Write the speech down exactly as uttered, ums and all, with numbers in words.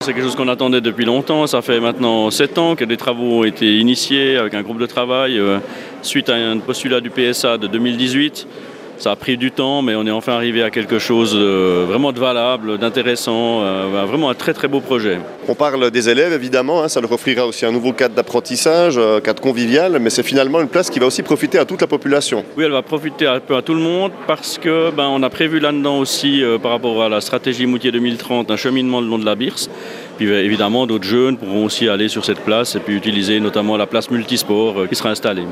C'est quelque chose qu'on attendait depuis longtemps, ça fait maintenant sept ans que des travaux ont été initiés avec un groupe de travail euh, suite à un postulat du P S A de deux mille dix-huit. Ça a pris du temps, mais on est enfin arrivé à quelque chose de, vraiment de valable, d'intéressant, euh, vraiment un très très beau projet. On parle des élèves évidemment, hein, ça leur offrira aussi un nouveau cadre d'apprentissage, un cadre convivial, mais c'est finalement une place qui va aussi profiter à toute la population. Oui, elle va profiter un peu à tout le monde parce que ben, on a prévu là-dedans aussi, euh, par rapport à la stratégie Moutier deux mille trente, un cheminement le long de la Birse. Puis évidemment, d'autres jeunes pourront aussi aller sur cette place et puis utiliser notamment la place multisport euh, qui sera installée.